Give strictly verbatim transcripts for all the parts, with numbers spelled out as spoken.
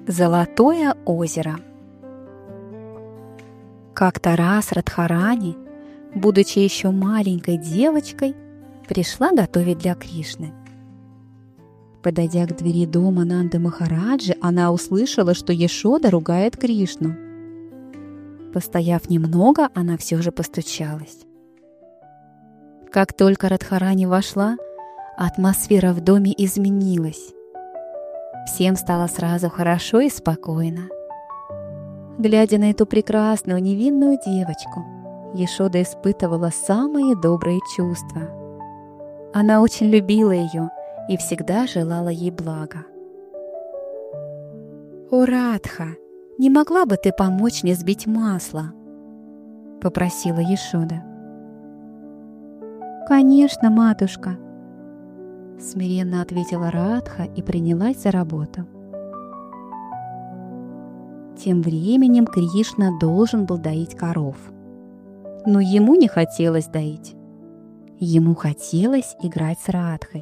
Золотое озеро. Как-то раз Радхарани, будучи еще маленькой девочкой, пришла готовить для Кришны. Подойдя к двери дома Нанды Махараджи, она услышала, что Яшода ругает Кришну. Постояв немного, она все же постучалась. Как только Радхарани вошла, атмосфера в доме изменилась. Всем стало сразу хорошо и спокойно. Глядя на эту прекрасную невинную девочку, Яшода испытывала самые добрые чувства. Она очень любила ее и всегда желала ей блага. «О, Радха, не могла бы ты помочь мне сбить масло?» — попросила Яшода. «Конечно, матушка», — смиренно ответила Радха и принялась за работу. Тем временем Кришна должен был доить коров. Но ему не хотелось доить. Ему хотелось играть с Радхой.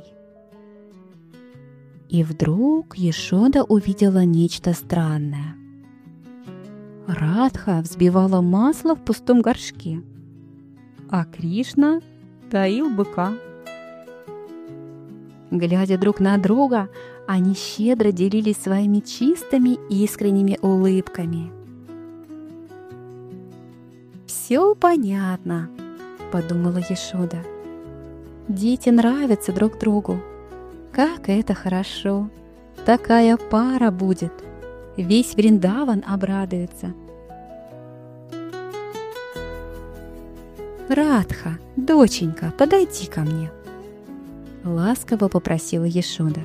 И вдруг Яшода увидела нечто странное. Радха взбивала масло в пустом горшке, а Кришна доил быка. Глядя друг на друга, они щедро делились своими чистыми искренними улыбками. «Все понятно», — подумала Яшода. «Дети нравятся друг другу. Как это хорошо! Такая пара будет! Весь Вриндаван обрадуется!» «Радха, доченька, подойди ко мне!» — ласково попросила Яшода.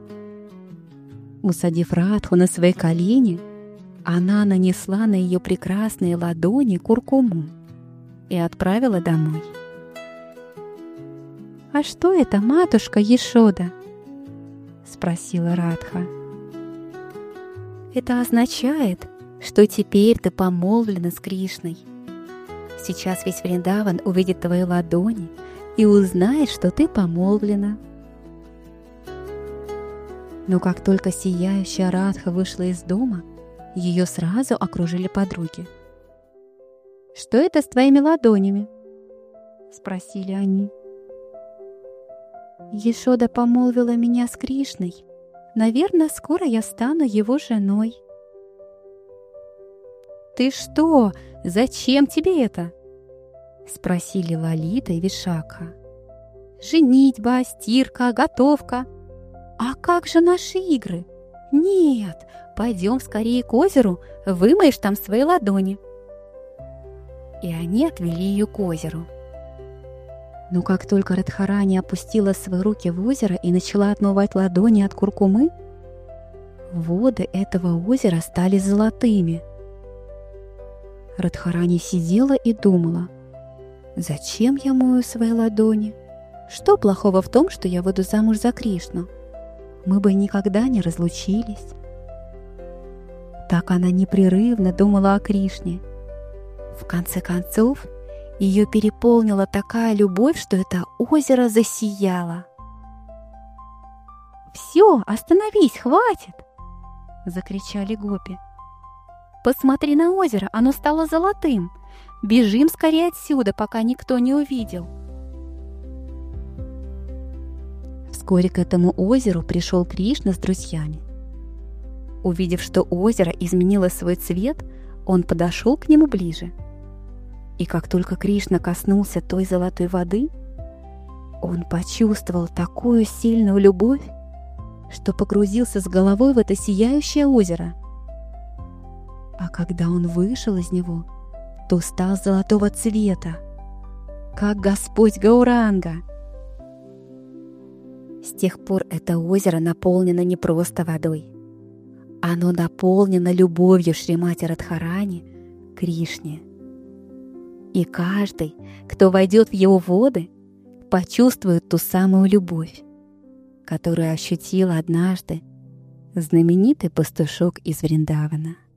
Усадив Радху на свои колени, она нанесла на ее прекрасные ладони куркуму и отправила домой. «А что это, матушка Яшода?» — спросила Радха. «Это означает, что теперь ты помолвлена с Кришной. Сейчас весь Вриндаван увидит твои ладони и узнает, что ты помолвлена». Но как только сияющая Радха вышла из дома, ее сразу окружили подруги. «Что это с твоими ладонями?» — спросили они. «Яшода помолвила меня с Кришной. Наверное, скоро я стану его женой». «Ты что? Зачем тебе это?» — спросили Лалита и Вишакха. «Женитьба, стирка, готовка. А как же наши игры? Нет, пойдем скорее к озеру, вымоешь там свои ладони». И они отвели ее к озеру. Но как только Радхарани опустила свои руки в озеро и начала отмывать ладони от куркумы, воды этого озера стали золотыми. Радхарани сидела и думала: «Зачем я мою свои ладони? Что плохого в том, что я выйду замуж за Кришну? Мы бы никогда не разлучились». Так она непрерывно думала о Кришне. В конце концов, ее переполнила такая любовь, что это озеро засияло. «Все, остановись, хватит!» — закричали гопи. «Посмотри на озеро, оно стало золотым. Бежим скорее отсюда, пока никто не увидел». Вскоре к этому озеру пришел Кришна с друзьями. Увидев, что озеро изменило свой цвет, он подошел к нему ближе. И как только Кришна коснулся той золотой воды, он почувствовал такую сильную любовь, что погрузился с головой в это сияющее озеро. А когда он вышел из него, то стал золотого цвета, как Господь Гауранга. С тех пор это озеро наполнено не просто водой. Оно наполнено любовью Шримати Радхарани к Кришне. И каждый, кто войдет в его воды, почувствует ту самую любовь, которую ощутил однажды знаменитый пастушок из Вриндавана.